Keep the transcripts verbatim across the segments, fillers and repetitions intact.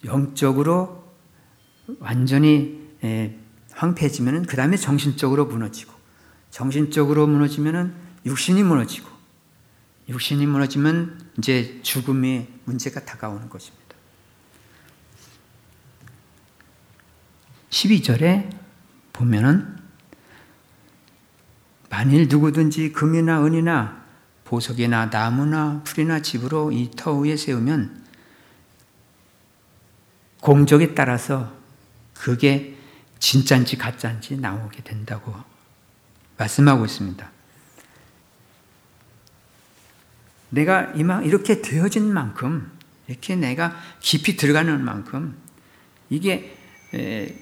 영적으로 완전히 황폐해지면 그 다음에 정신적으로 무너지고, 정신적으로 무너지면 육신이 무너지고, 육신이 무너지면 이제 죽음의 문제가 다가오는 것입니다. 십이 절에 보면은 만일 누구든지 금이나 은이나 보석이나 나무나 풀이나 집으로 이 터 위에 세우면 공적에 따라서 그게 진짜인지 가짜인지 나오게 된다고 말씀하고 있습니다. 내가 이만 이렇게 되어진 만큼, 이렇게 내가 깊이 들어가는 만큼 이게 에,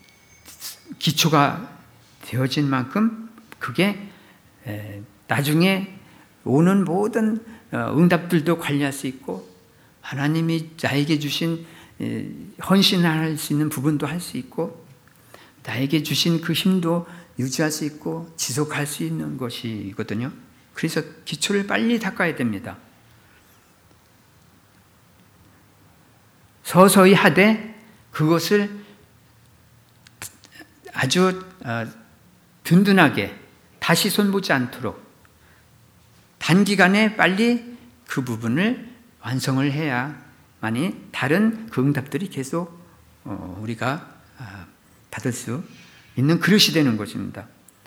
기초가 되어진 만큼 그게 에, 나중에 오는 모든 응답들도 관리할 수 있고, 하나님이 나에게 주신 헌신할 수 있는 부분도 할 수 있고, 나에게 주신 그 힘도 유지할 수 있고 지속할 수 있는 것이거든요. 그래서 기초를 빨리 닦아야 됩니다. 서서히 하되 그것을 아주 든든하게 다시 손보지 않도록 단기간에 빨리 그 부분을 완성을 해야만이 다른 그 응답들이 계속 우리가 받을 수 있는 그릇이 되는 것입니다.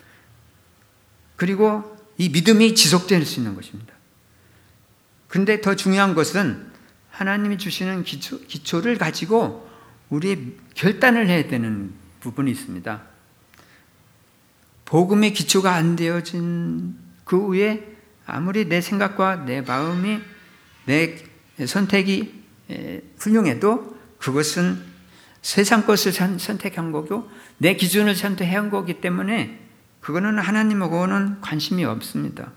그리고 이 믿음이 지속될 수 있는 것입니다. 그런데 더 중요한 것은 하나님이 주시는 기초, 기초를 가지고 우리 결단을 해야 되는 부분이 있습니다. 복음의 기초가 안 되어진 그 후에 아무리 내 생각과 내 마음이, 내 선택이 훌륭해도 그것은 세상 것을 선택한 거고 내 기준을 선택한 거기 때문에 그거는 하나님하고는 관심이 없습니다.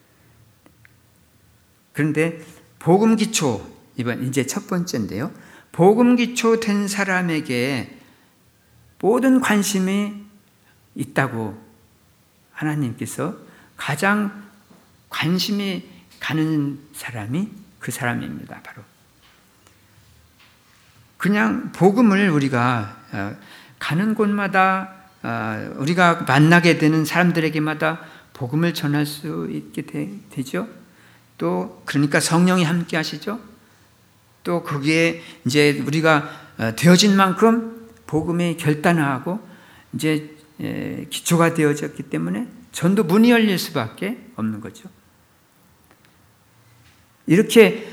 그런데 복음 기초, 이번 이제 첫 번째인데요. 복음 기초 된 사람에게 모든 관심이 있다고 하나님께서 가장 관심이 가는 사람이 그 사람입니다. 바로 그냥 복음을 우리가 가는 곳마다 우리가 만나게 되는 사람들에게마다 복음을 전할 수 있게 되죠. 또 그러니까 성령이 함께 하시죠. 또 그게 이제 우리가 되어진 만큼 복음에 결단하고 이제 기초가 되어졌기 때문에 전도 문이 열릴 수밖에 없는 거죠. 이렇게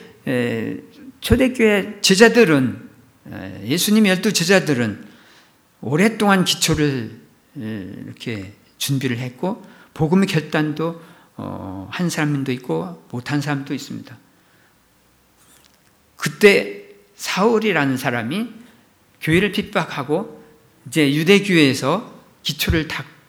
초대교회 제자들은, 예수님 열두 제자들은 오랫동안 기초를 이렇게 준비를 했고 복음의 결단도 한 사람도 있고 못한 사람도 있습니다. 그때 사울이라는 사람이 교회를 핍박하고 이제 유대교회에서 기초를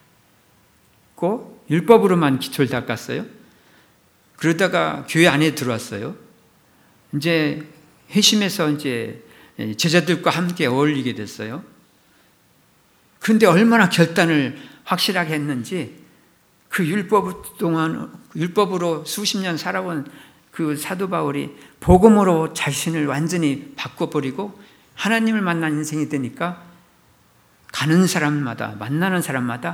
닦고 율법으로만 기초를 닦았어요. 그러다가 교회 안에 들어왔어요. 이제 회심해서 이제 제자들과 함께 어울리게 됐어요. 그런데 얼마나 결단을 확실하게 했는지 그 율법 동안, 율법으로 수십 년 살아온 그 사도 바울이 복음으로 자신을 완전히 바꿔버리고 하나님을 만난 인생이 되니까 가는 사람마다, 만나는 사람마다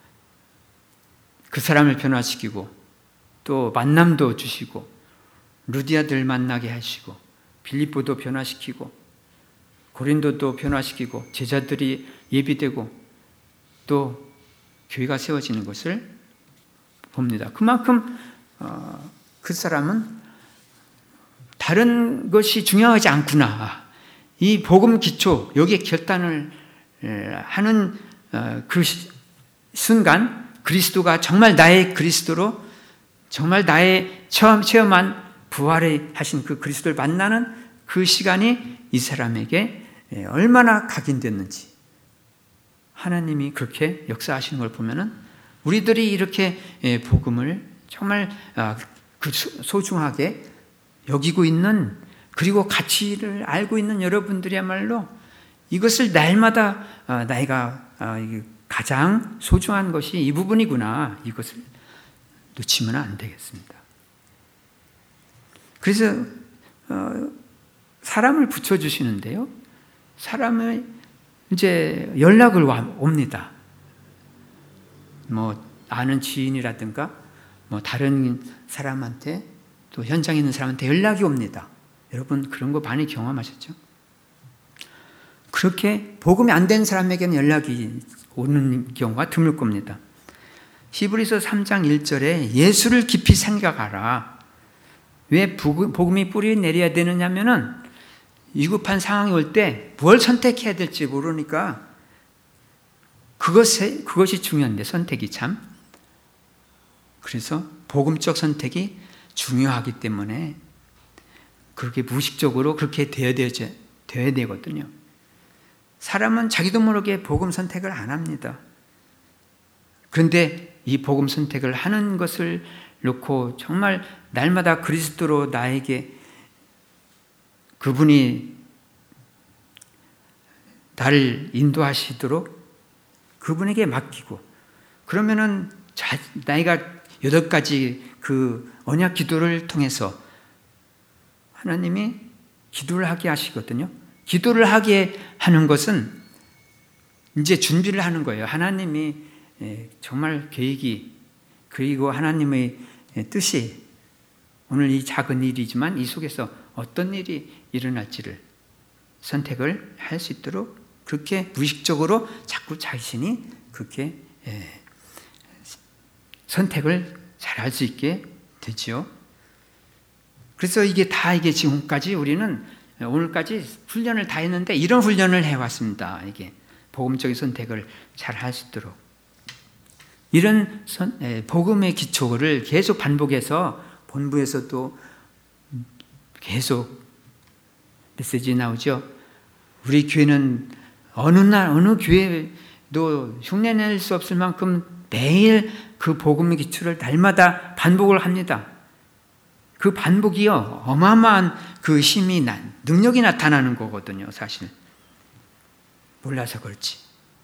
그 사람을 변화시키고 또 만남도 주시고 루디아들 만나게 하시고 빌립보도 변화시키고 고린도도 변화시키고 제자들이 예비되고 또 교회가 세워지는 것을 봅니다. 그만큼 어, 그 사람은 다른 것이 중요하지 않구나. 이 복음 기초, 여기에 결단을 하는 그 순간 그리스도가 정말 나의 그리스도로 정말 나의 처음 체험한 부활을 하신 그 그리스도를 만나는 그 시간이 이 사람에게 얼마나 각인됐는지 하나님이 그렇게 역사하시는 걸 보면은 우리들이 이렇게 복음을 정말 그 소중하게 여기고 있는, 그리고 가치를 알고 있는 여러분들이야말로 이것을 날마다 나이가 가장 소중한 것이 이 부분이구나, 이것을 놓치면 안 되겠습니다. 그래서 사람을 붙여주시는데요, 사람의 이제 연락을 옵니다. 뭐 아는 지인이라든가 뭐 다른 사람한테 또 현장에 있는 사람한테 연락이 옵니다. 여러분 그런 거 많이 경험하셨죠? 그렇게 복음이 안 된 사람에게는 연락이 오는 경우가 드물 겁니다. 히브리서 삼 장 일 절에 예수를 깊이 생각하라. 왜 복음이 뿌리 내려야 되느냐면은 위급한 상황이 올 때 뭘 선택해야 될지 모르니까 그것이, 그것이 중요한데 선택이 참. 그래서 복음적 선택이 중요하기 때문에 그렇게 무의식적으로 그렇게 되어야, 되어야, 되어야 되거든요. 사람은 자기도 모르게 복음 선택을 안 합니다. 그런데 이 복음 선택을 하는 것을 놓고 정말 날마다 그리스도로 나에게 그분이 나를 인도하시도록 그분에게 맡기고 그러면은 나이가 여덟 가지 그 언약 기도를 통해서 하나님이 기도를 하게 하시거든요. 기도를 하게 하는 것은 이제 준비를 하는 거예요. 하나님이 정말 계획이 그리고 하나님의 뜻이 오늘 이 작은 일이지만 이 속에서 어떤 일이 일어날지를 선택을 할 수 있도록 그렇게 무의식적으로 자꾸 자신이 그렇게 선택을 잘 할 수 있게 되지요. 그래서 이게 다 이게 지금까지 우리는 오늘까지 훈련을 다 했는데 이런 훈련을 해왔습니다. 이게 복음적인 선택을 잘 할 수 있도록 이런 선, 에, 복음의 기초를 계속 반복해서 본부에서도 계속 메시지 나오죠. 우리 교회는 어느 날 어느 교회도 흉내낼 수 없을 만큼 매일 그 복음의 기초를 날마다 반복을 합니다. 그 반복이요 어마어마한 그 힘이 나, 능력이 나타나는 거거든요. 사실 몰라서 그렇지.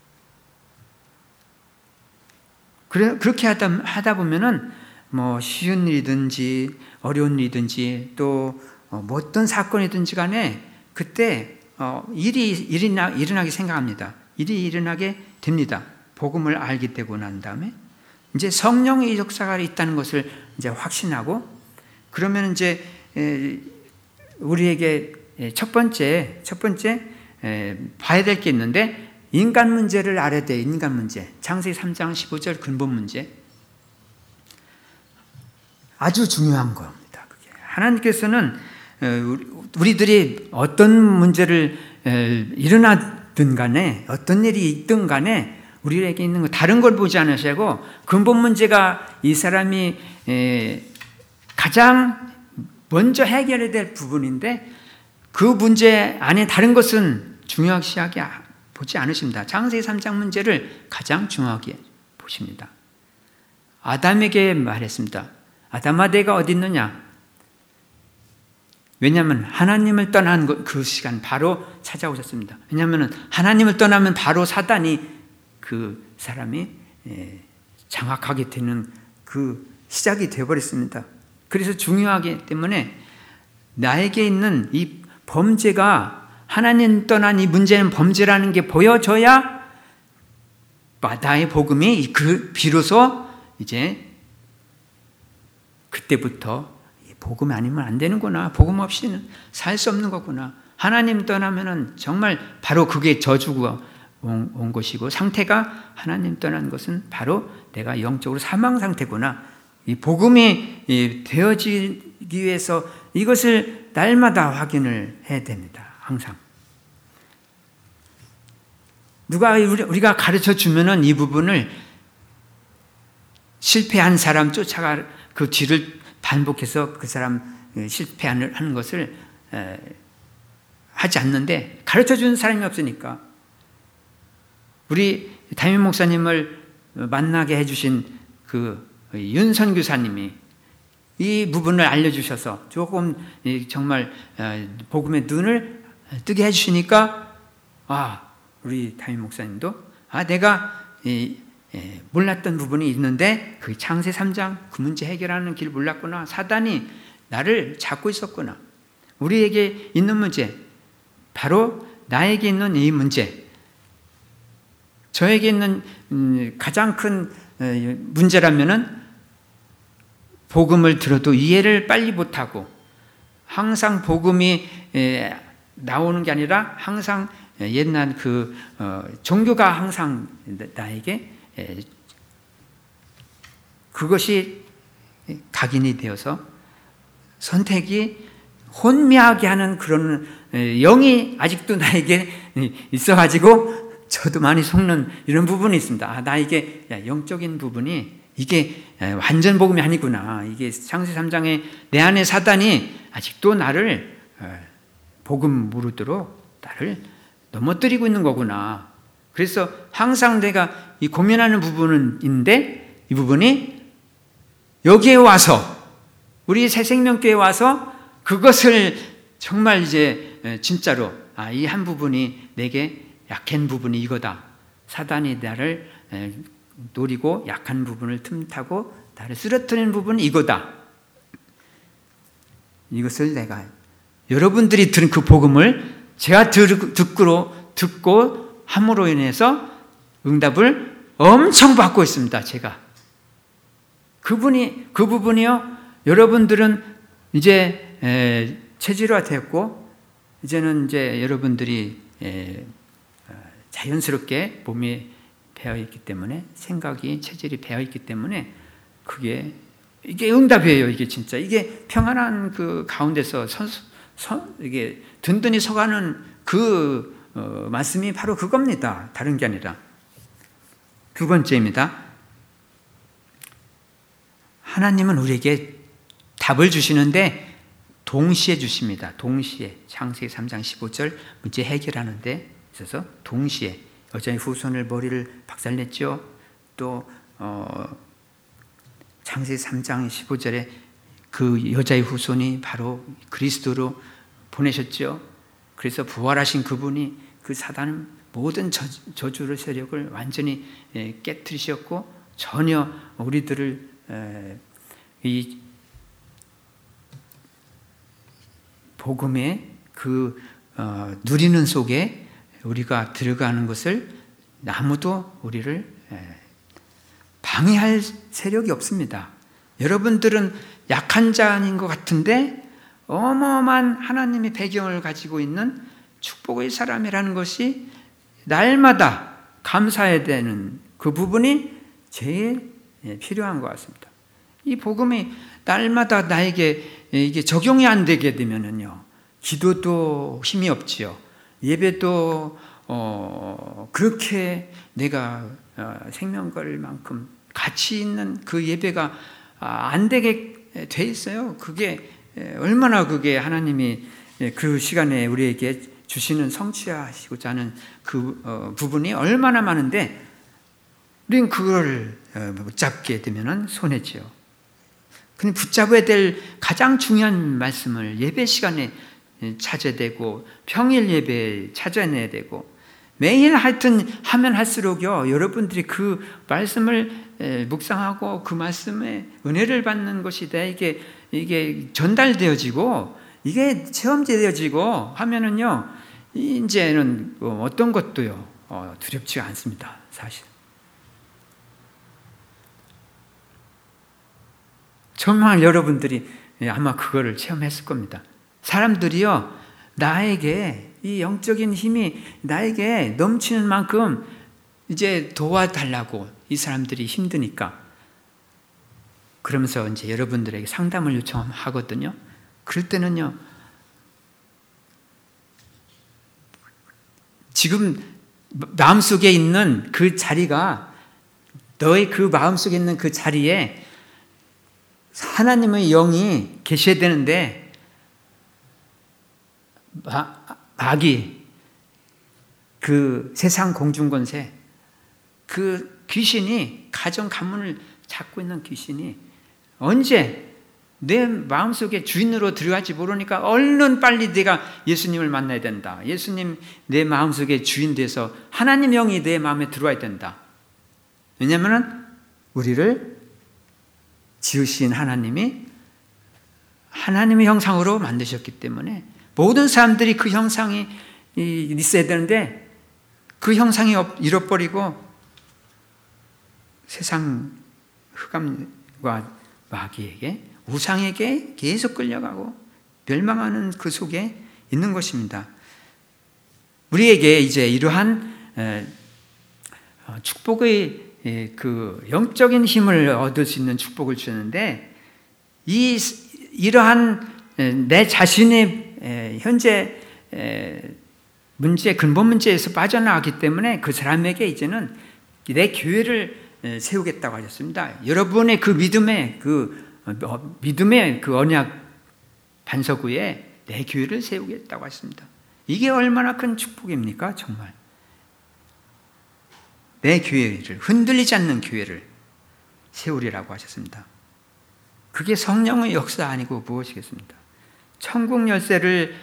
그래 그렇게 하다 하다 보면은 뭐 쉬운 일이든지 어려운 일이든지 또 뭐 어떤 사건이든지 간에 그때 어 일이 일이나 일어나게 생각합니다. 일이 일어나게 됩니다. 복음을 알게 되고 난 다음에 이제 성령의 역사가 있다는 것을 이제 확신하고 그러면 이제 우리에게 첫 번째 첫 번째 봐야 될 게 있는데 인간 문제를 알아야 돼. 인간 문제. 창세기 삼 장 십오 절 근본 문제. 아주 중요한 겁니다. 그게. 하나님께서는 우리들이 어떤 문제를 일어나든 간에 어떤 일이 있든 간에 우리에게 있는 거 다른 걸 보지 않으시고 근본 문제가 이 사람이 가장 먼저 해결해야 될 부분인데 그 문제 안에 다른 것은 중요시하게 보지 않으십니다. 창세기 삼 장 문제를 가장 중요하게 보십니다. 아담에게 말했습니다. 아담아 내가 어디 있느냐? 왜냐하면 하나님을 떠난 그 시간 바로 찾아오셨습니다. 왜냐하면 하나님을 떠나면 바로 사단이 그 사람이 장악하게 되는 그 시작이 되어버렸습니다. 그래서 중요하기 때문에 나에게 있는 이 범죄가 하나님 떠난 이 문제는 범죄라는 게 보여져야 나의 복음이 그 비로소 이제 그때부터 복음이 아니면 안 되는구나. 복음 없이는 살 수 없는 거구나. 하나님 떠나면은 정말 바로 그게 저주가 온, 온 것이고 상태가 하나님 떠난 것은 바로 내가 영적으로 사망 상태구나. 이 복음이 되어지기 위해서 이것을 날마다 확인을 해야 됩니다. 항상. 누가 우리가 가르쳐 주면은 이 부분을 실패한 사람 쫓아가 그 뒤를 반복해서 그 사람 실패하는 것을 하지 않는데 가르쳐 주는 사람이 없으니까 우리 담임 목사님을 만나게 해주신 그 윤선 교사님이 이 부분을 알려주셔서 조금 정말 복음의 눈을 뜨게 해주시니까 아 우리 담임 목사님도 아 내가 이, 예, 몰랐던 부분이 있는데 그 창세 삼 장 그 문제 해결하는 길 몰랐구나. 사단이 나를 잡고 있었구나. 우리에게 있는 문제 바로 나에게 있는 이 문제, 저에게 있는 가장 큰 문제라면은 복음을 들어도 이해를 빨리 못하고 항상 복음이 나오는 게 아니라 항상 옛날 그 종교가 항상 나에게 그것이 각인이 되어서 선택이 혼미하게 하는 그런 영이 아직도 나에게 있어가지고 저도 많이 속는 이런 부분이 있습니다. 아, 나에게 영적인 부분이 이게 완전 복음이 아니구나. 이게 창세기 삼 장에 내 안에 사단이 아직도 나를 복음 모르도록 나를 넘어뜨리고 있는 거구나. 그래서 항상 내가 이 고민하는 부분인데 이 부분이 여기에 와서 우리 새생명교회에 와서 그것을 정말 이제 진짜로 아, 이 한 부분이 내게 약한 부분이 이거다. 사단이 나를 노리고 약한 부분을 틈타고 나를 쓰러뜨리는 부분이 이거다. 이것을 내가 여러분들이 들은 그 복음을 제가 듣고 듣고 함으로 인해서 응답을 엄청 받고 있습니다. 제가 그분이 그 부분이요. 여러분들은 이제 에, 체질화되었고 이제는 이제 여러분들이 에, 자연스럽게 몸이 배어 있기 때문에 생각이 체질이 배어 있기 때문에 그게 이게 응답이에요. 이게 진짜 이게 평안한 그 가운데서 선, 선 이게 든든히 서가는 그 어, 말씀이 바로 그겁니다. 다른 게 아니라. 두 번째입니다. 하나님은 우리에게 답을 주시는데 동시에 주십니다. 동시에. 창세기 삼 장 십오 절 문제 해결하는 데 있어서 동시에 여자의 후손을 머리를 박살냈죠. 또 어, 창세기 삼 장 십오 절에 그 여자의 후손이 바로 그리스도로 보내셨죠. 그래서 부활하신 그분이 그 사단은 모든 저주의 세력을 완전히 깨뜨리셨고 전혀 우리들을 이 복음의 그 어, 누리는 속에 우리가 들어가는 것을 아무도 우리를 방해할 세력이 없습니다. 여러분들은 약한 자인 것 같은데 어마어마한 하나님의 배경을 가지고 있는 축복의 사람이라는 것이 날마다 감사해야 되는 그 부분이 제일 필요한 것 같습니다. 이 복음이 날마다 나에게 이게 적용이 안 되게 되면은요, 기도도 힘이 없지요. 예배도 어, 그렇게 내가 어, 생명 걸 만큼 가치 있는 그 예배가 안 되게 돼 있어요. 그게 얼마나 그게 하나님이 그 시간에 우리에게 주시는 성취하시고자 하는 그 어, 부분이 얼마나 많은데 우리는 그걸 붙잡게 되면 손해지요. 근데 붙잡아야 될 가장 중요한 말씀을 예배 시간에 찾아야 되고 평일 예배에 찾아내야 되고 매일 하여튼 하면 할수록요 여러분들이 그 말씀을 묵상하고 그 말씀에 은혜를 받는 것이 나에게 이게 전달되어지고 이게 체험되어지고 하면은요 이제는 어떤 것도요 두렵지가 않습니다. 사실 정말 여러분들이 아마 그거를 체험했을 겁니다. 사람들이요 나에게 이 영적인 힘이 나에게 넘치는 만큼 이제 도와달라고 이 사람들이 힘드니까 그러면서 이제 여러분들에게 상담을 요청하거든요. 그럴 때는요 지금 마음속에 있는 그 자리가 너의 그 마음속에 있는 그 자리에 하나님의 영이 계셔야 되는데 마귀, 그 세상 공중권세, 그 귀신이 가정 가문을 잡고 있는 귀신이 언제 내 마음속에 주인으로 들어갈지 모르니까 얼른 빨리 내가 예수님을 만나야 된다. 예수님 내 마음속에 주인 돼서 하나님 영이 내 마음에 들어와야 된다. 왜냐하면 우리를 지으신 하나님이 하나님의 형상으로 만드셨기 때문에 모든 사람들이 그 형상이 있어야 되는데 그 형상이 잃어버리고 세상 흑암과 마귀에게, 우상에게 계속 끌려가고 멸망하는 그 속에 있는 것입니다. 우리에게 이제 이러한 축복의 그 영적인 힘을 얻을 수 있는 축복을 주셨는데, 이 이러한 내 자신의 현재 문제, 근본 문제에서 빠져나가기 때문에 그 사람에게 이제는 내 교회를 세우겠다고 하셨습니다. 여러분의 그 믿음의 그 믿음의 그 언약 반석 위에 내 교회를 세우겠다고 하셨습니다. 이게 얼마나 큰 축복입니까? 정말 내 교회를, 흔들리지 않는 교회를 세우리라고 하셨습니다. 그게 성령의 역사 아니고 무엇이겠습니까? 천국 열쇠를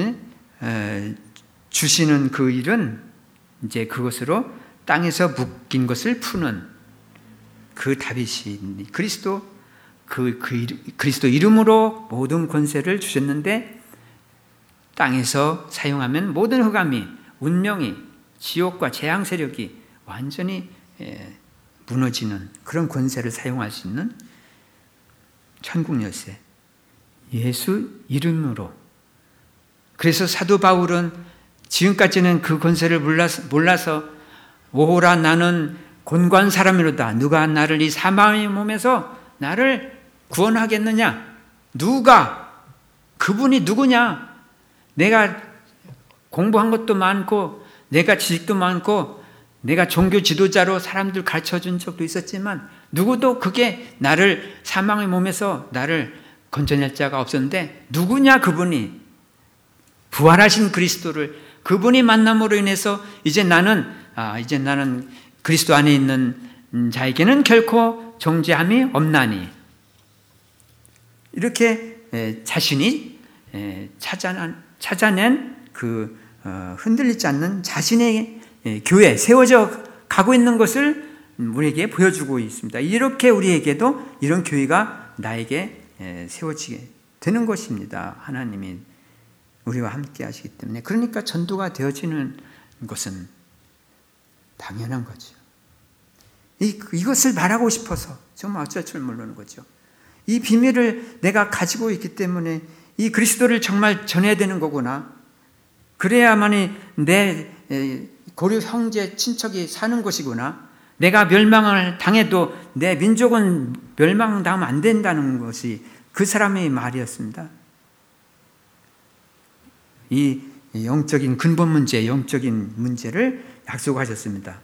주시는 그 일은 이제 그것으로 땅에서 묶인 것을 푸는 그 다윗이 그리스도, 그, 그 그리스도 이름으로 모든 권세를 주셨는데, 땅에서 사용하면 모든 흑암이, 운명이, 지옥과 재앙 세력이 완전히 무너지는 그런 권세를 사용할 수 있는 천국 열쇠, 예수 이름으로. 그래서 사도 바울은 지금까지는 그 권세를 몰라서, 몰라서 오호라 나는 곤고한 사람이로다. 누가 나를 이 사망의 몸에서 나를 구원하겠느냐? 누가? 그분이 누구냐? 내가 공부한 것도 많고 내가 지식도 많고 내가 종교 지도자로 사람들 가르쳐준 적도 있었지만 누구도 그게 나를 사망의 몸에서 나를 건져낼 자가 없었는데, 누구냐 그분이? 부활하신 그리스도를, 그분이 만남으로 인해서 이제 나는 아 이제 나는 그리스도 안에 있는 자에게는 결코 정죄함이 없나니, 이렇게 자신이 찾아낸, 찾아낸 그 흔들리지 않는 자신의 교회, 세워져 가고 있는 것을 우리에게 보여주고 있습니다. 이렇게 우리에게도 이런 교회가 나에게 세워지게 되는 것입니다. 하나님이 우리와 함께 하시기 때문에. 그러니까 전도가 되어지는 것은 당연한 거죠. 이, 이것을 말하고 싶어서 정말 어쩔 줄 모르는 거죠. 이 비밀을 내가 가지고 있기 때문에 이 그리스도를 정말 전해야 되는 거구나. 그래야만이 내 고려 형제 친척이 사는 것이구나. 내가 멸망을 당해도 내 민족은 멸망당하면 안 된다는 것이 그 사람의 말이었습니다. 이 영적인 근본 문제, 영적인 문제를 약속하셨습니다.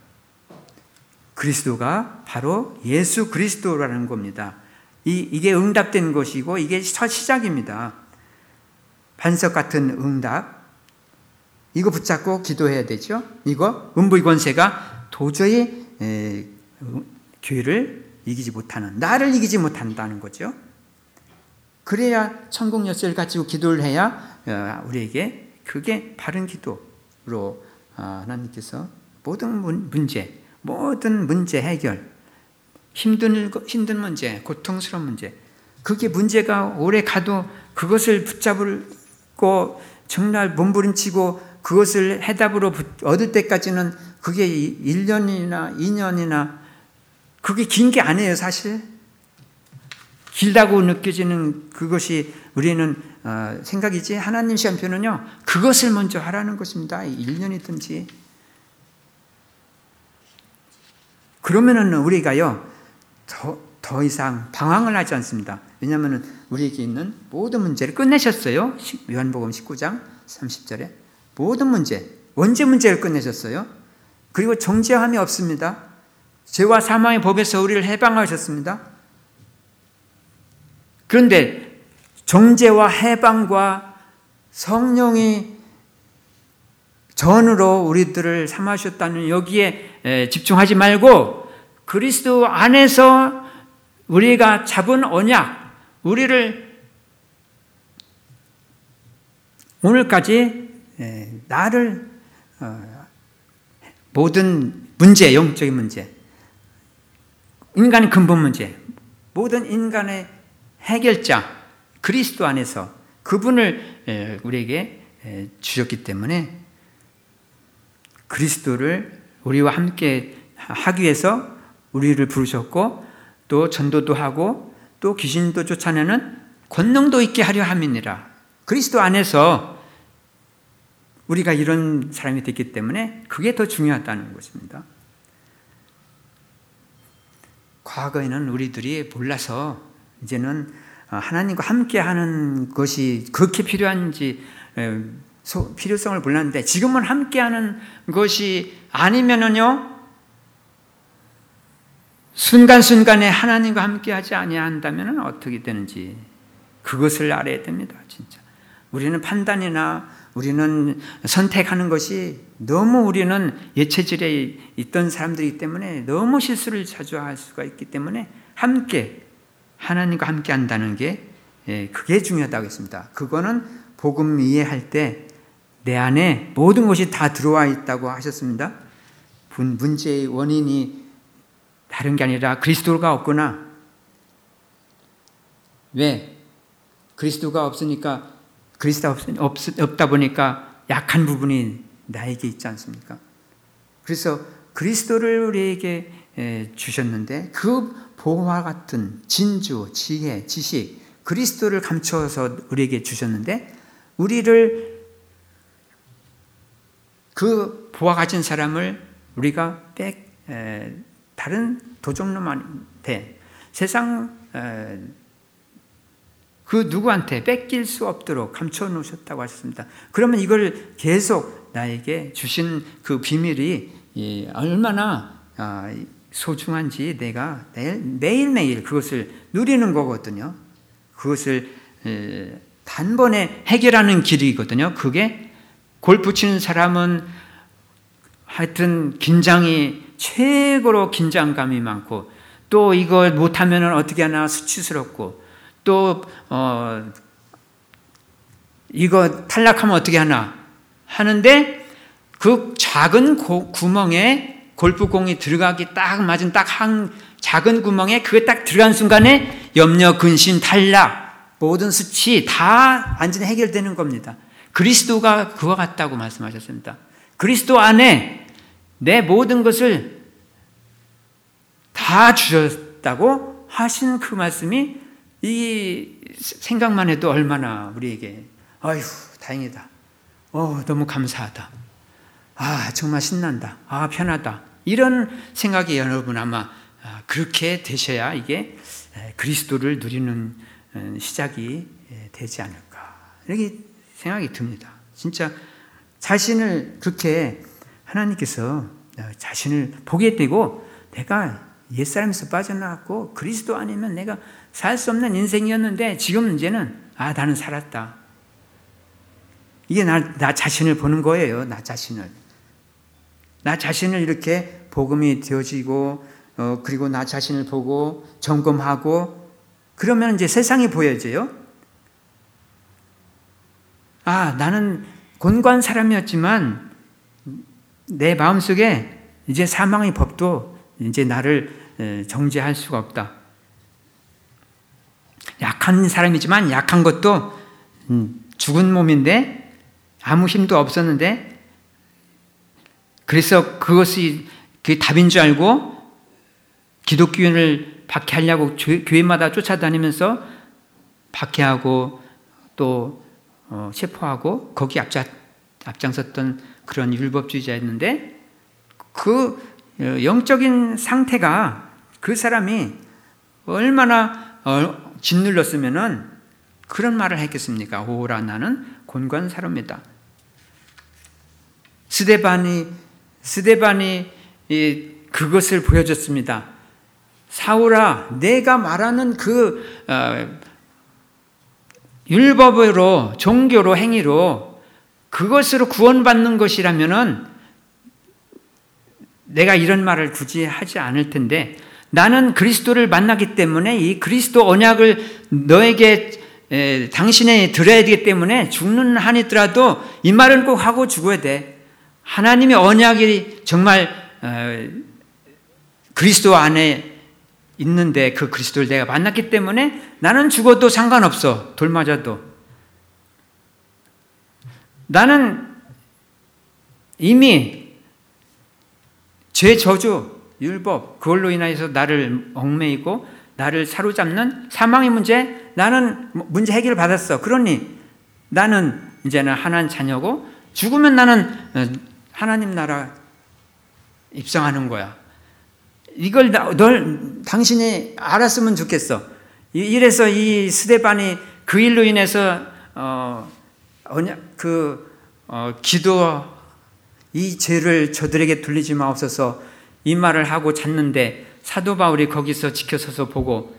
그리스도가 바로 예수 그리스도라는 겁니다. 이, 이게 응답된 것이고 이게 첫 시작입니다. 반석 같은 응답, 이거 붙잡고 기도해야 되죠. 이거 음부의 권세가 도저히 에, 교회를 이기지 못하는, 나를 이기지 못한다는 거죠. 그래야 천국 열쇠를 가지고 기도를 해야 우리에게 그게 바른 기도로 하나님께서 모든 문제, 모든 문제 해결, 힘든, 힘든 문제, 고통스러운 문제, 그게 문제가 오래 가도 그것을 붙잡고 정말 몸부림치고 그것을 해답으로 얻을 때까지는 그게 일 년이나 이 년이나 그게 긴 게 아니에요. 사실 길다고 느껴지는 그것이 우리는 생각이지, 하나님 시간표는요 그것을 먼저 하라는 것입니다. 일 년이든지. 그러면은 우리가요 더, 더 이상 방황을 하지 않습니다. 왜냐하면 우리에게 있는 모든 문제를 끝내셨어요. 요한복음 십구 장 삼십 절에 모든 문제, 원죄 문제를 끝내셨어요. 그리고 정죄함이 없습니다. 죄와 사망의 법에서 우리를 해방하셨습니다. 그런데 정죄와 해방과 성령이 전으로 우리들을 삼으셨다는 여기에 집중하지 말고 그리스도 안에서 우리가 잡은 언약, 우리를 오늘까지 나를 모든 문제, 영적인 문제, 인간의 근본 문제, 모든 인간의 해결자 그리스도 안에서 그분을 우리에게 주셨기 때문에 그리스도를 우리와 함께 하기 위해서 우리를 부르셨고 또 전도도 하고 또 귀신도 쫓아내는 권능도 있게 하려 함이니라. 그리스도 안에서 우리가 이런 사람이 됐기 때문에 그게 더 중요하다는 것입니다. 과거에는 우리들이 몰라서 이제는 하나님과 함께하는 것이 그렇게 필요한지 필요성을 몰랐는데 지금은 함께하는 것이 아니면은요 순간순간에 하나님과 함께하지 아니한다면 어떻게 되는지 그것을 알아야 됩니다. 진짜 우리는 판단이나 우리는 선택하는 것이 너무 우리는 예체질에 있던 사람들이기 때문에 너무 실수를 자주 할 수가 있기 때문에 함께 하나님과 함께 한다는 게 그게 중요하다고 했습니다. 그거는 복음 이해할 때 내 안에 모든 것이 다 들어와 있다고 하셨습니다. 문제의 원인이 다른 게 아니라 그리스도가 없구나. 왜? 그리스도가 없으니까 그리스도가 없, 없다 보니까 약한 부분이 나에게 있지 않습니까? 그래서 그리스도를 우리에게 주셨는데 그 보화 같은 진주, 지혜, 지식, 그리스도를 감춰서 우리에게 주셨는데 우리를 그 보화 가진 사람을 우리가 백 에, 다른 도적놈한테 세상 에, 그 누구한테 뺏길 수 없도록 감춰 놓으셨다고 하셨습니다. 그러면 이걸 계속 나에게 주신 그 비밀이 예, 얼마나 아, 소중한지 내가 매일매일 그것을 누리는 거거든요. 그것을 에, 단번에 해결하는 길이거든요. 그게 골프 치는 사람은 하여튼 긴장이 최고로 긴장감이 많고 또 이거 못하면 어떻게 하나 수치스럽고 또 어, 이거 탈락하면 어떻게 하나 하는데 그 작은 고, 구멍에 골프공이 들어가기 딱 맞은 딱 한 작은 구멍에 그게 딱 들어간 순간에 염려, 근심, 탈락 모든 수치 다 완전히 해결되는 겁니다. 그리스도가 그와 같다고 말씀하셨습니다. 그리스도 안에 내 모든 것을 다 주셨다고 하신 그 말씀이 이 생각만 해도 얼마나 우리에게 아휴 다행이다. 어 너무 감사하다. 아 정말 신난다. 아 편하다. 이런 생각이 여러분 아마 그렇게 되셔야 이게 그리스도를 누리는 시작이 되지 않을까 이렇게 생각이 듭니다. 진짜 자신을 그렇게 하나님께서 자신을 보게 되고 내가 옛사람에서 빠져나왔고 그리스도 아니면 내가 살 수 없는 인생이었는데 지금 이제는 아 나는 살았다. 이게 나, 나 자신을 보는 거예요. 나 자신을. 나 자신을 이렇게 복음이 되어지고 어, 그리고 나 자신을 보고 점검하고 그러면 이제 세상이 보여져요. 아 나는 곤고한 사람이었지만 내 마음속에 이제 사망의 법도 이제 나를 정죄할 수가 없다. 약한 사람이지만 약한 것도 죽은 몸인데 아무 힘도 없었는데 그래서 그것이 그 답인 줄 알고 기독교인을 박해하려고 교회마다 쫓아다니면서 박해하고 또 어, 체포하고 거기 앞장, 앞장섰던 그런 율법주의자였는데 그 영적인 상태가 그 사람이 얼마나 어, 짓눌렀으면은 그런 말을 했겠습니까? 오라 나는 곤고한 사람이다. 스데반이 스데반이 이, 그것을 보여줬습니다. 사울아, 내가 말하는 그 어, 율법으로 종교로 행위로 그것으로 구원받는 것이라면은 내가 이런 말을 굳이 하지 않을 텐데 나는 그리스도를 만나기 때문에 이 그리스도 언약을 너에게 에, 당신에 들어야 되기 때문에 죽는 한이더라도 이 말은 꼭 하고 죽어야 돼. 하나님의 언약이 정말 어, 그리스도 안에 있는데 그 그리스도를 내가 만났기 때문에 나는 죽어도 상관없어. 돌 맞아도. 나는 이미 죄 저주, 율법, 그걸로 인해서 나를 얽매이고 나를 사로잡는 사망의 문제, 나는 문제 해결을 받았어. 그러니 나는 이제는 하나님 자녀고 죽으면 나는 하나님 나라 입성하는 거야. 이걸 널 당신이 알았으면 좋겠어. 이래서 이 스데반이 그 일로 인해서 어, 그 어, 기도 이 죄를 저들에게 돌리지 마옵소서 이 말을 하고 잤는데 사도 바울이 거기서 지켜서서 보고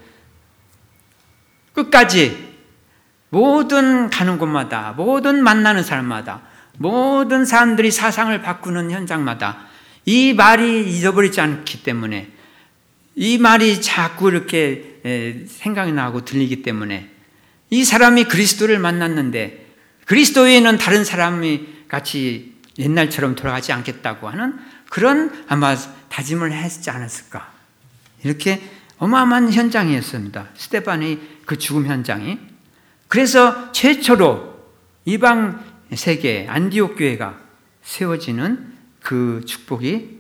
끝까지 모든 가는 곳마다 모든 만나는 사람마다 모든 사람들이 사상을 바꾸는 현장마다 이 말이 잊어버리지 않기 때문에 이 말이 자꾸 이렇게 생각이 나고 들리기 때문에 이 사람이 그리스도를 만났는데 그리스도에는 다른 사람이 같이 옛날처럼 돌아가지 않겠다고 하는 그런 아마 다짐을 했지 않았을까. 이렇게 어마어마한 현장이었습니다. 스데반의 그 죽음 현장이. 그래서 최초로 이방 세계 안디옥 교회가 세워지는 그 축복이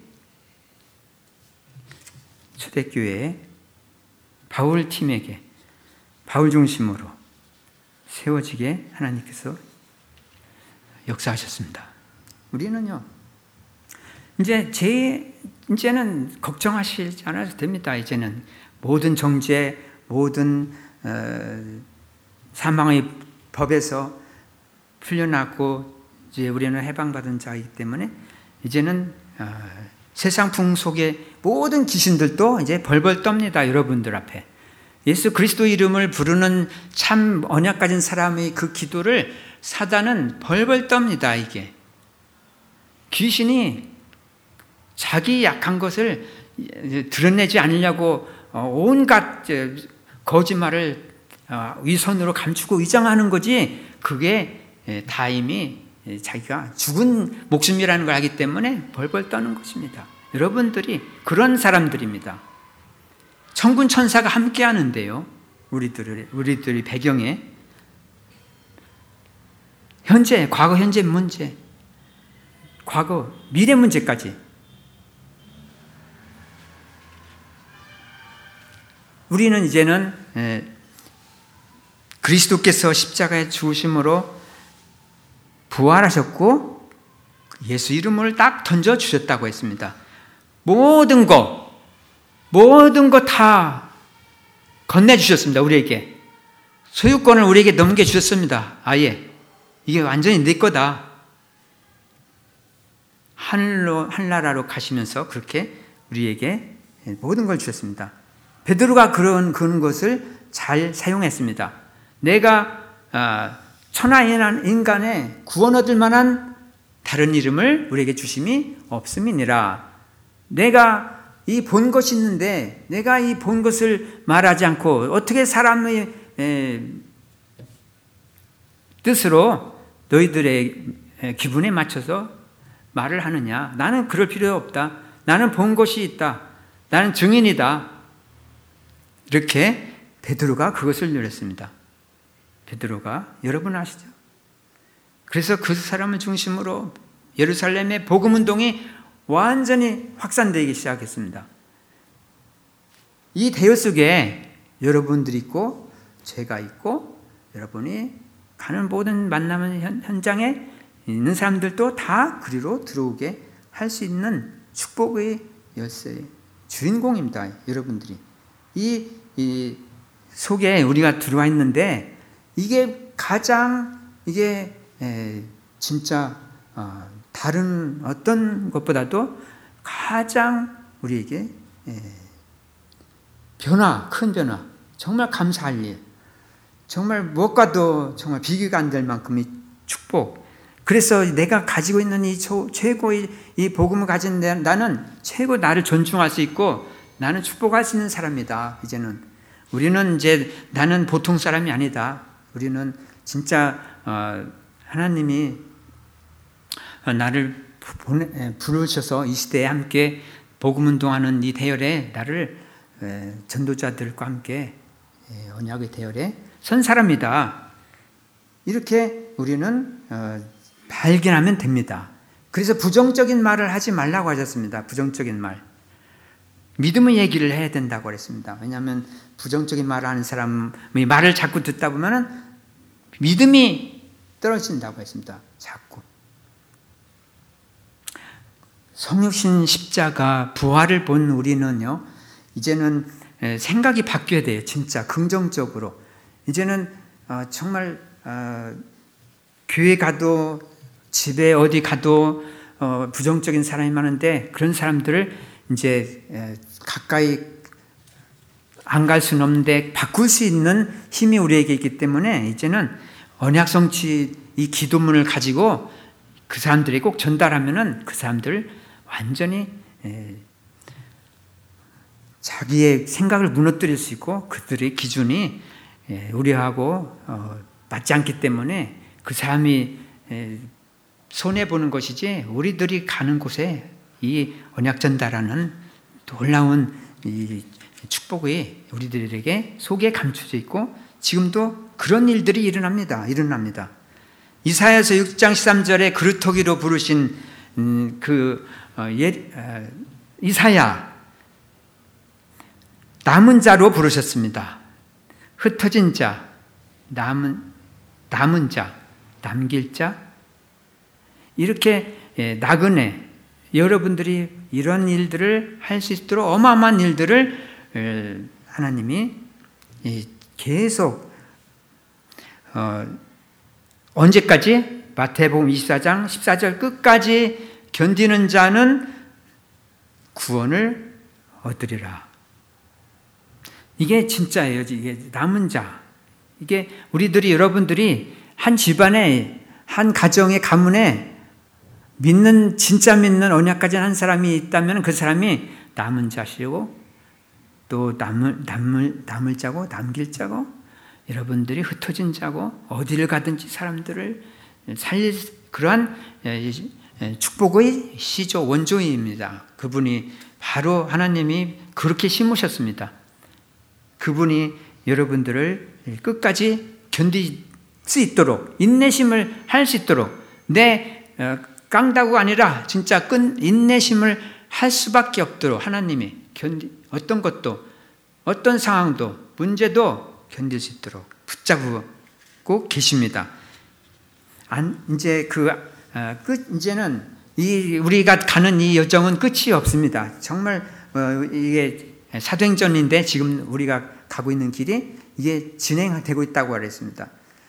초대교회의 바울 팀에게 바울 중심으로 세워지게 하나님께서 역사하셨습니다. 우리는요, 이제 제, 이제는 걱정하시지 않아도 됩니다. 이제는 모든 정죄, 모든, 어, 사망의 법에서 풀려났고, 이제 우리는 해방받은 자이기 때문에, 이제는, 어, 세상 풍 속의 모든 귀신들도 이제 벌벌 떱니다. 여러분들 앞에. 예수 그리스도 이름을 부르는 참 언약 가진 사람의 그 기도를 사단은 벌벌 떱니다. 이게. 귀신이 자기 약한 것을 드러내지 않으려고 온갖 거짓말을 위선으로 감추고 위장하는 거지, 그게 다 이미 자기가 죽은 목숨이라는 걸 알기 때문에 벌벌 떠는 것입니다. 여러분들이 그런 사람들입니다. 천군 천사가 함께 하는데요, 우리들의, 우리들의 배경에 현재, 과거, 현재 문제, 과거, 미래 문제까지 우리는 이제는 그리스도께서 십자가에 죽으심으로 부활하셨고 예수 이름을 딱 던져주셨다고 했습니다. 모든 것, 모든 것 다 건네주셨습니다. 우리에게. 소유권을 우리에게 넘겨주셨습니다. 아예. 이게 완전히 내 거다. 하늘로, 하늘나라로 가시면서 그렇게 우리에게 모든 걸 주셨습니다. 베드로가 그런, 그런 것을 잘 사용했습니다. 내가 천하인한 인간의 구원 얻을 만한 다른 이름을 우리에게 주심이 없음이니라. 내가 이 본 것이 있는데 내가 이 본 것을 말하지 않고 어떻게 사람의 뜻으로 너희들의 기분에 맞춰서 말을 하느냐. 나는 그럴 필요 없다. 나는 본 것이 있다. 나는 증인이다. 이렇게 베드로가 그것을 누렸습니다. 베드로가, 여러분 아시죠? 그래서 그 사람을 중심으로 예루살렘의 복음운동이 완전히 확산되기 시작했습니다. 이 대여 속에 여러분들이 있고 제가 있고 여러분이 가는 모든 만남의 현장에 있는 사람들도 다 그리로 들어오게 할 수 있는 축복의 열쇠 주인공입니다. 여러분들이 이, 이 속에 우리가 들어와 있는데 이게 가장 이게 에, 진짜 어, 다른 어떤 것보다도 가장 우리에게 에, 변화, 큰 변화, 정말 감사할 일, 정말 무엇과도 정말 비교가 안 될 만큼의 축복. 그래서 내가 가지고 있는 이 최고의 이 복음을 가진 나는 최고 나를 존중할 수 있고 나는 축복할 수 있는 사람이다. 이제는 우리는 이제 나는 보통 사람이 아니다. 우리는 진짜 어, 하나님이 나를 보내, 부르셔서 이 시대에 함께 복음 운동하는 이 대열에 나를 에, 전도자들과 함께 에, 언약의 대열에 선 사람이다. 이렇게 우리는 어, 발견하면 됩니다. 그래서 부정적인 말을 하지 말라고 하셨습니다. 부정적인 말. 믿음의 얘기를 해야 된다고 그랬습니다. 왜냐하면 부정적인 말을 하는 사람이 말을 자꾸 듣다 보면은 믿음이 떨어진다고 했습니다. 자꾸. 성육신 십자가 부활을 본 우리는요, 이제는 생각이 바뀌어야 돼요. 진짜 긍정적으로. 이제는 정말 교회 가도 집에 어디 가도 부정적인 사람이 많은데 그런 사람들을 이제 가까이 안 갈 수는 없는데 바꿀 수 있는 힘이 우리에게 있기 때문에 이제는 언약 성취 이 기도문을 가지고 그 사람들이 꼭 전달하면은 그 사람들 완전히 자기의 생각을 무너뜨릴 수 있고 그들의 기준이 우리하고 맞지 않기 때문에 그 사람이 손해보는 것이지 우리들이 가는 곳에 이 언약 전달하는 놀라운 이 축복이 우리들에게 속에 감춰져 있고 지금도 그런 일들이 일어납니다. 일어납니다. 이사야서 육 장 십삼 절에 그루터기로 부르신 음, 그 어, 예, 어, 이사야 남은 자로 부르셨습니다. 흩어진 자, 남은 남은 자, 남길 자 이렇게 예, 나그네 여러분들이 이런 일들을 할 수 있도록 어마어마한 일들을 에, 하나님이 예, 계속 어, 언제까지? 마태복음 이십사 장 십사 절 끝까지 견디는 자는 구원을 얻으리라. 이게 진짜예요. 이게 남은 자. 이게 우리들이 여러분들이 한 집안에 한 가정의 가문에 믿는 진짜 믿는 언약 가진 한 사람이 있다면 그 사람이 남은 자시고 또 남을 남을 남을 자고 남길 자고 여러분들이 흩어진 자고 어디를 가든지 사람들을 살릴 그러한 축복의 시조 원조입니다. 그분이 바로 하나님이 그렇게 심으셨습니다. 그분이 여러분들을 끝까지 견딜 수 있도록 인내심을 할 수 있도록 내 깡다구가 아니라 진짜 끈 인내심을 할 수밖에 없도록 하나님이 견디 어떤 것도 어떤 상황도 문제도 견딜 수 있도록 붙잡고 계십니다. 안, 이제 그, 어, 끝, 이제는 이, 우리가 가는 이 여정은 끝이 없습니다. 정말, 어, 이게 사도행전인데 지금 우리가 가고 있는 길이 이게 진행되고 있다고 그랬습니다.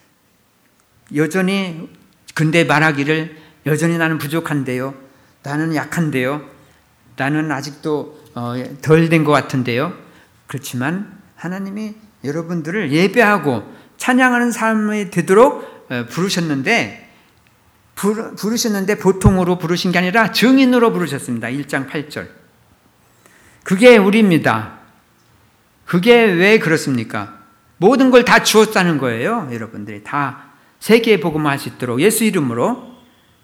여전히, 근데 말하기를 여전히 나는 부족한데요. 나는 약한데요. 나는 아직도 어, 덜 된 것 같은데요. 그렇지만 하나님이 여러분들을 예배하고 찬양하는 삶이 되도록 부르셨는데 부르셨는데 보통으로 부르신 게 아니라 증인으로 부르셨습니다. 일 장 팔 절. 그게 우리입니다. 그게 왜 그렇습니까? 모든 걸 다 주었다는 거예요. 여러분들이 다 세계에 복음화할 수 있도록 예수 이름으로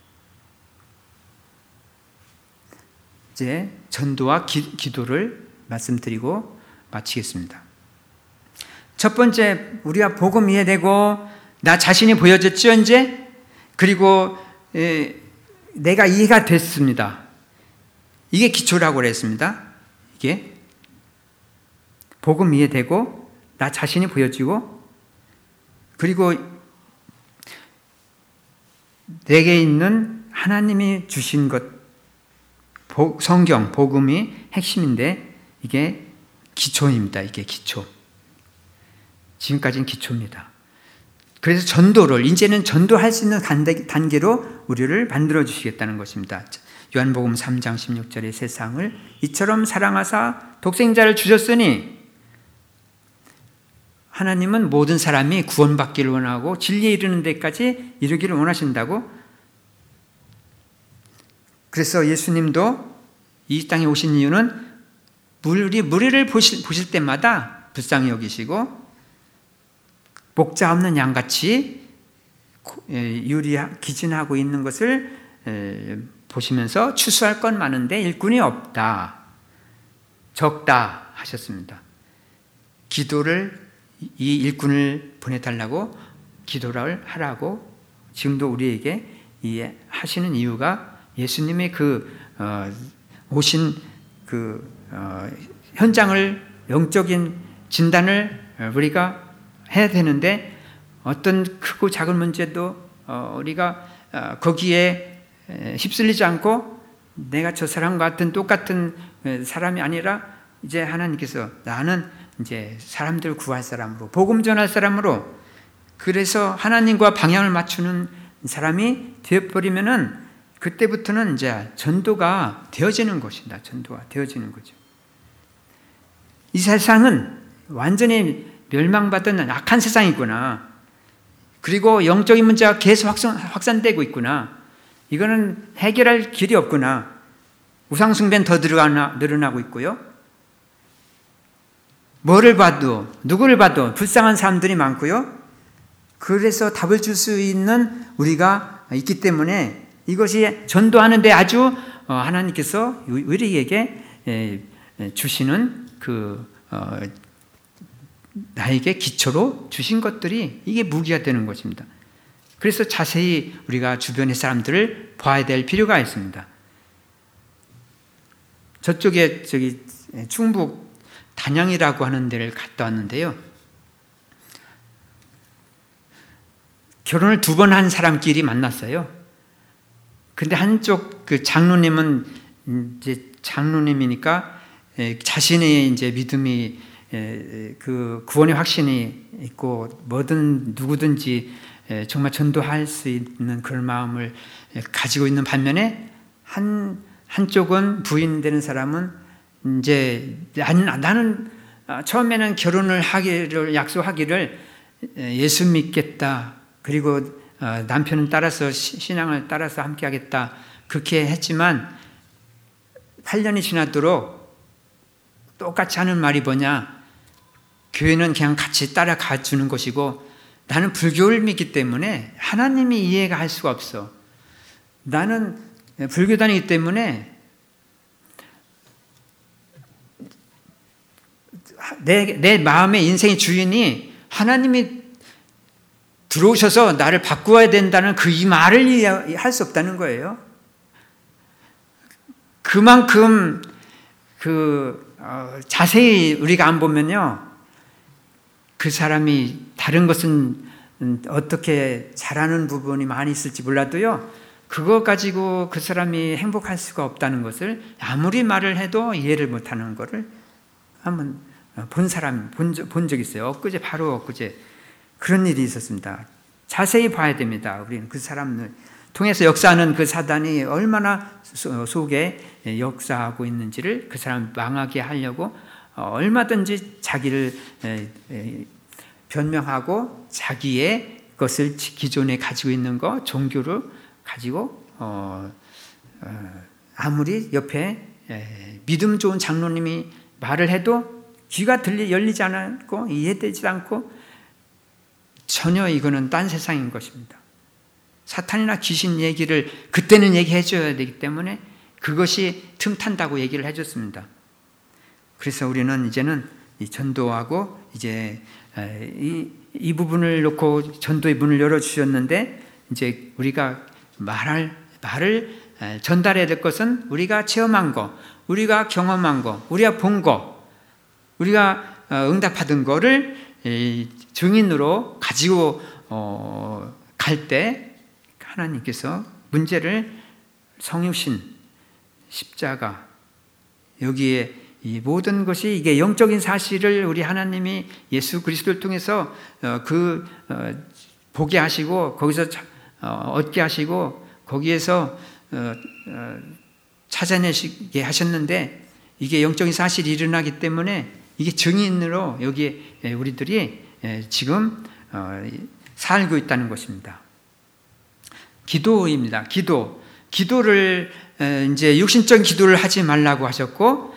이제 전도와 기, 기도를 말씀드리고 마치겠습니다. 첫 번째, 우리가 복음 이해되고 나 자신이 보여졌지언제 그리고 에, 내가 이해가 됐습니다. 이게 기초라고 그랬습니다. 이게 복음 이해되고 나 자신이 보여지고 그리고 내게 있는 하나님이 주신 것 성경 복음이 핵심인데 이게 기초입니다. 이게 기초. 지금까지는 기초입니다. 그래서 전도를 이제는 전도할 수 있는 단계로 우리를 만들어 주시겠다는 것입니다. 요한복음 삼 장 십육 절에 세상을 이처럼 사랑하사 독생자를 주셨으니 하나님은 모든 사람이 구원받기를 원하고 진리에 이르는 데까지 이르기를 원하신다고. 그래서 예수님도 이 땅에 오신 이유는 무리, 무리를 보실, 보실 때마다 불쌍히 여기시고 목자 없는 양같이 유리 기진하고 있는 것을 보시면서 추수할 건 많은데 일꾼이 없다, 적다 하셨습니다. 기도를 이 일꾼을 보내달라고 기도를 하라고 지금도 우리에게 하시는 이유가 예수님의 그 어, 오신 그 어, 현장을 영적인 진단을 우리가 해야 되는데 어떤 크고 작은 문제도 어, 우리가 어, 거기에 휩쓸리지 않고 내가 저 사람과 같은 똑같은 사람이 아니라 이제 하나님께서 나는 이제 사람들 구할 사람으로 복음 전할 사람으로 그래서 하나님과 방향을 맞추는 사람이 되어버리면은 그때부터는 이제 전도가 되어지는 것이다. 전도가 되어지는 거죠. 이 세상은 완전히 멸망받은 악한 세상이구나. 그리고 영적인 문제가 계속 확산, 확산되고 있구나. 이거는 해결할 길이 없구나. 우상숭배는 더 늘어나, 늘어나고 있고요. 뭐를 봐도 누구를 봐도 불쌍한 사람들이 많고요. 그래서 답을 줄 수 있는 우리가 있기 때문에 이것이 전도하는 데 아주 하나님께서 우리에게 주시는 그 나에게 기초로 주신 것들이 이게 무기가 되는 것입니다. 그래서 자세히 우리가 주변의 사람들을 봐야 될 필요가 있습니다. 저쪽에 저기 충북 단양이라고 하는 데를 갔다 왔는데요. 결혼을 두 번 한 사람끼리 만났어요. 근데 한쪽 그 장로님은 이제 장로님이니까 자신의 이제 믿음이 그 구원의 확신이 있고 뭐든 누구든지 정말 전도할 수 있는 그런 마음을 가지고 있는 반면에 한 한쪽은 부인 되는 사람은 이제 나는 처음에는 결혼을 하기를 약속하기를 예수 믿겠다. 그리고 남편은 따라서 신앙을 따라서 함께 하겠다. 그렇게 했지만 팔 년이 지나도록 똑같이 하는 말이 뭐냐? 교회는 그냥 같이 따라가 주는 것이고 나는 불교를 믿기 때문에 하나님이 이해가 할 수가 없어. 나는 불교단이기 때문에 내, 내 마음의 인생의 주인이 하나님이 들어오셔서 나를 바꾸어야 된다는 그 이 말을 이해할 수 없다는 거예요. 그만큼 그 어, 자세히 우리가 안 보면요, 그 사람이 다른 것은 어떻게 잘하는 부분이 많이 있을지 몰라도요, 그거 가지고 그 사람이 행복할 수가 없다는 것을 아무리 말을 해도 이해를 못하는 것을 한번 본 사람 본 적, 본 적 있어요. 엊그제 바로 엊그제 그런 일이 있었습니다. 자세히 봐야 됩니다. 우리는 그 사람을 통해서 역사하는 그 사단이 얼마나 속에 역사하고 있는지를 그 사람 망하게 하려고 얼마든지 자기를 변명하고 자기의 것을 기존에 가지고 있는 것, 종교를 가지고 어, 어, 아무리 옆에 믿음 좋은 장로님이 말을 해도 귀가 들리, 열리지 않고 이해되지 않고 전혀 이거는 딴 세상인 것입니다. 사탄이나 귀신 얘기를 그때는 얘기해 줘야 되기 때문에 그것이 틈탄다고 얘기를 해줬습니다. 그래서 우리는 이제는 이 전도하고 이제 이, 이 부분을 놓고 전도의 문을 열어주셨는데 이제 우리가 말할, 말을 전달해야 될 것은 우리가 체험한 거, 우리가 경험한 거, 우리가 본 거, 우리가 응답받은 거를 증인으로 가지고 어, 갈 때 하나님께서 문제를 성육신, 십자가 여기에 이 모든 것이 이게 영적인 사실을 우리 하나님이 예수 그리스도를 통해서 어, 그 어, 보게 하시고 거기서 어, 얻게 하시고 거기에서 어, 어, 찾아내시게 하셨는데 이게 영적인 사실이 일어나기 때문에 이게 증인으로 여기에 우리들이 지금 어, 살고 있다는 것입니다. 기도입니다. 기도. 기도를 이제 육신적인 기도를 하지 말라고 하셨고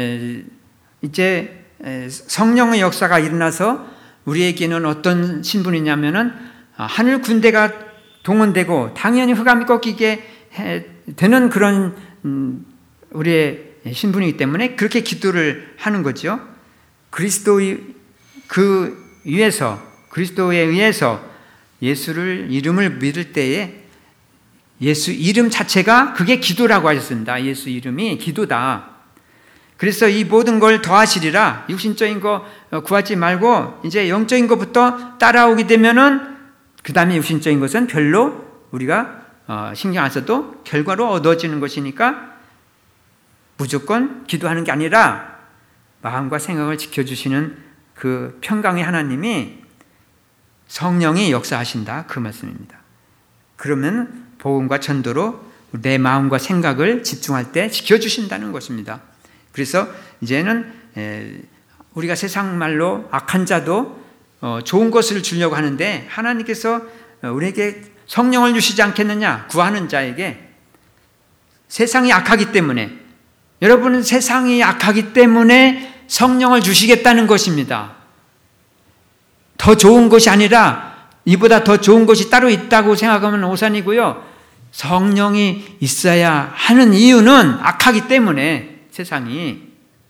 이제 성령의 역사가 일어나서 우리에게는 어떤 신분이냐면은 하늘 군대가 동원되고 당연히 흑암이 꺾이게 되는 그런 우리의 신분이기 때문에 그렇게 기도를 하는 거죠. 그리스도의 그 위에서 그리스도에 의해서 예수를 이름을 믿을 때에 예수 이름 자체가 그게 기도라고 하셨습니다. 예수 이름이 기도다. 그래서 이 모든 걸 더하시리라. 육신적인 거 구하지 말고 이제 영적인 것부터 따라오게 되면은 그 다음에 육신적인 것은 별로 우리가 신경 안 써도 결과로 얻어지는 것이니까 무조건 기도하는 게 아니라 마음과 생각을 지켜주시는 그 평강의 하나님이 성령이 역사하신다. 그 말씀입니다. 그러면 복음과 전도로 내 마음과 생각을 집중할 때 지켜주신다는 것입니다. 그래서 이제는 우리가 세상 말로 악한 자도 좋은 것을 주려고 하는데 하나님께서 우리에게 성령을 주시지 않겠느냐? 구하는 자에게. 세상이 악하기 때문에, 여러분은 세상이 악하기 때문에 성령을 주시겠다는 것입니다. 더 좋은 것이 아니라 이보다 더 좋은 것이 따로 있다고 생각하면 오산이고요. 성령이 있어야 하는 이유는 악하기 때문에 세상이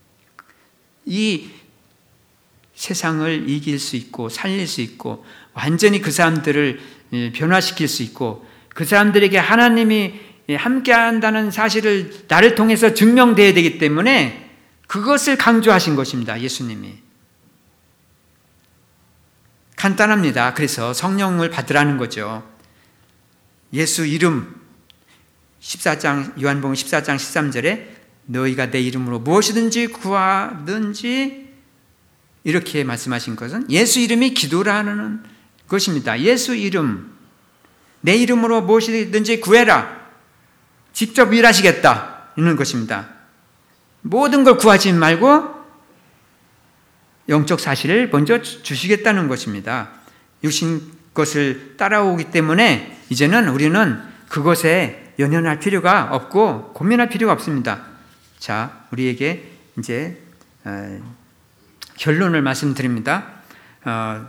이 세상을 이길 수 있고 살릴 수 있고 완전히 그 사람들을 변화시킬 수 있고 그 사람들에게 하나님이 함께한다는 사실을 나를 통해서 증명되어야 되기 때문에 그것을 강조하신 것입니다. 예수님이. 간단합니다. 그래서 성령을 받으라는 거죠. 예수 이름 십사 장 요한복음 십사 장 십삼 절에 너희가 내 이름으로 무엇이든지 구하든지 이렇게 말씀하신 것은 예수 이름이 기도라는 것입니다. 예수 이름, 내 이름으로 무엇이든지 구해라. 직접 일하시겠다. 이런 것입니다. 모든 걸 구하지 말고 영적 사실을 먼저 주시겠다는 것입니다. 육신 것을 따라오기 때문에 이제는 우리는 그것에 연연할 필요가 없고 고민할 필요가 없습니다. 자, 우리에게 이제 어, 결론을 말씀드립니다. 어,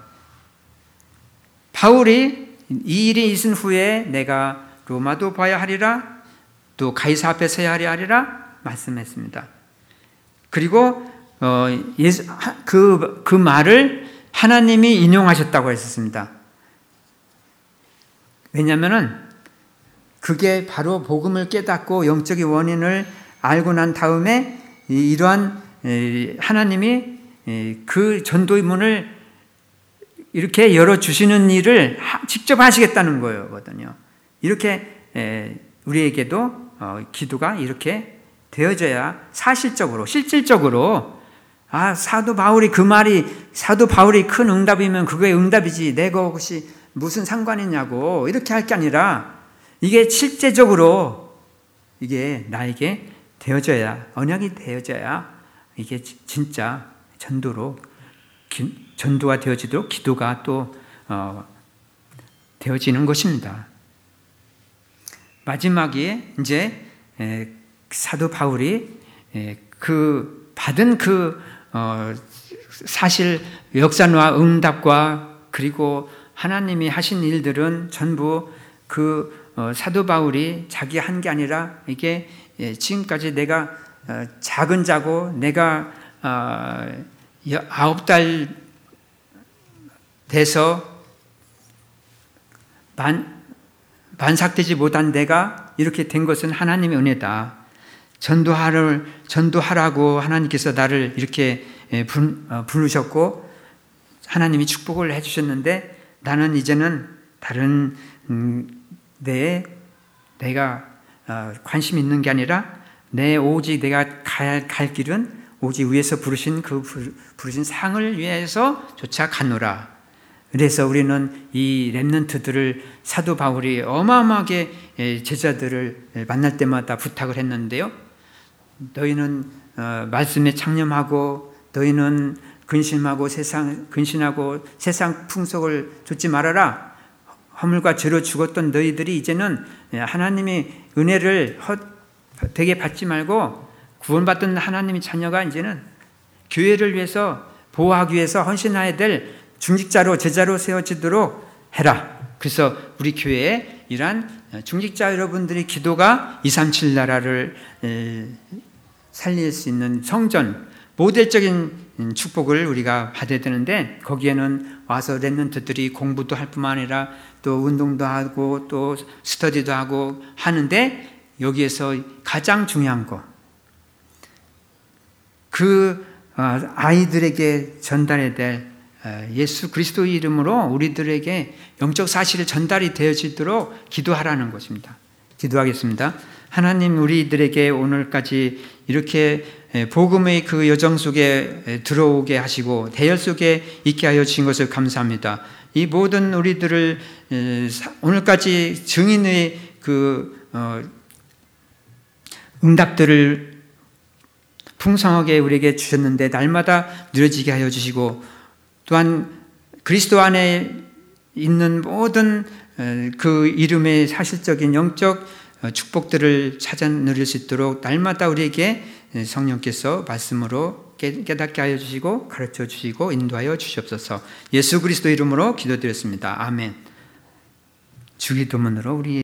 바울이 이 일이 있은 후에 내가 로마도 봐야 하리라, 또 가이사 앞에 서야 하리라 말씀했습니다. 그리고 어, 예수, 그, 그 말을 하나님이 인용하셨다고 했었습니다. 왜냐하면은 그게 바로 복음을 깨닫고 영적인 원인을 알고 난 다음에 이러한 하나님이 그 전도의 문을 이렇게 열어주시는 일을 직접 하시겠다는 거거든요. 이렇게 우리에게도 기도가 이렇게 되어져야 사실적으로, 실질적으로 아, 사도 바울이 그 말이 사도 바울이 큰 응답이면 그게 응답이지 내가 혹시 무슨 상관이냐고 이렇게 할 게 아니라 이게 실제적으로 이게 나에게 되어져야, 언약이 되어져야 이게 진짜 전도로, 전도가 되어지도록 기도가 또 어, 되어지는 것입니다. 마지막에 이제 에, 사도 바울이 에, 그 받은 그 어, 사실 역사와 응답과 그리고 하나님이 하신 일들은 전부 그 어, 사도 바울이 자기 한 게 아니라 이게 예, 지금까지 내가 어, 작은 자고 내가 어, 아홉 달 돼서 만, 만삭되지 못한 내가 이렇게 된 것은 하나님의 은혜다. 전도하를, 전도하라고 하나님께서 나를 이렇게 예, 부, 어, 부르셨고 하나님이 축복을 해주셨는데 나는 이제는 다른 음, 내 내가 어, 관심 있는 게 아니라 내 오직 내가 갈, 갈 길은 오직 위에서 부르신 그 부르신 상을 위해서 조차 가노라. 그래서 우리는 이 렘넌트들을 사도 바울이 어마어마하게 제자들을 만날 때마다 부탁을 했는데요. 너희는 어, 말씀에 창념하고 너희는 근심하고 세상 근신하고 세상 풍속을 좇지 말아라. 허물과 죄로 죽었던 너희들이 이제는 하나님의 은혜를 헛되게 받지 말고 구원받던 하나님의 자녀가 이제는 교회를 위해서 보호하기 위해서 헌신해야 될 중직자로 제자로 세워지도록 해라. 그래서 우리 교회에 이러한 중직자 여러분들의 기도가 이백삼십칠 나라를 살릴 수 있는 성전, 모델적인 축복을 우리가 받아야 되는데, 거기에는 와서 렘넌트들이 공부도 할 뿐만 아니라 또 운동도 하고 또 스터디도 하고 하는데, 여기에서 가장 중요한 거, 그 아이들에게 전달해야 될 예수 그리스도의 이름으로 우리들에게 영적 사실이 전달이 되어지도록 기도하라는 것입니다. 기도하겠습니다. 하나님, 우리들에게 오늘까지 이렇게 복음의 그 여정 속에 들어오게 하시고 대열 속에 있게 하여 주신 것을 감사합니다. 이 모든 우리들을 오늘까지 증인의 그 응답들을 풍성하게 우리에게 주셨는데 날마다 누려지게 하여 주시고, 또한 그리스도 안에 있는 모든 그 이름의 사실적인 영적 축복들을 찾아 누릴 수 있도록 날마다 우리에게 성령께서 말씀으로 깨닫게 하여 주시고 가르쳐 주시고 인도하여 주시옵소서. 예수 그리스도 이름으로 기도드렸습니다. 아멘. 주기도문으로 우리